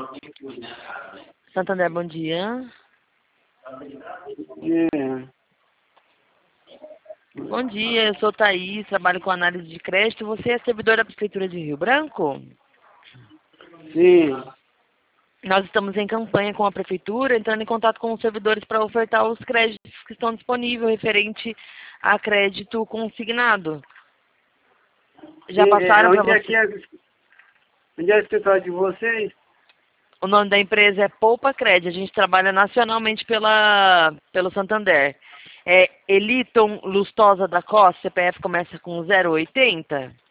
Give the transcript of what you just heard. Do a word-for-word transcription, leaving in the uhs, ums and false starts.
Santander, bom dia. É. Bom dia, eu sou Thaís, trabalho com análise de crédito. Você é servidor da Prefeitura de Rio Branco? Sim. Nós estamos em campanha com a Prefeitura, entrando em contato com os servidores para ofertar os créditos que estão disponíveis referente a crédito consignado. Já Sim, passaram é, para onde é você? que é, onde é o escritório de vocês? O nome da empresa é Poupa Crédito. A gente trabalha nacionalmente pela, pelo Santander. É Eliton Lustosa da Costa, C P F começa com zero oitenta.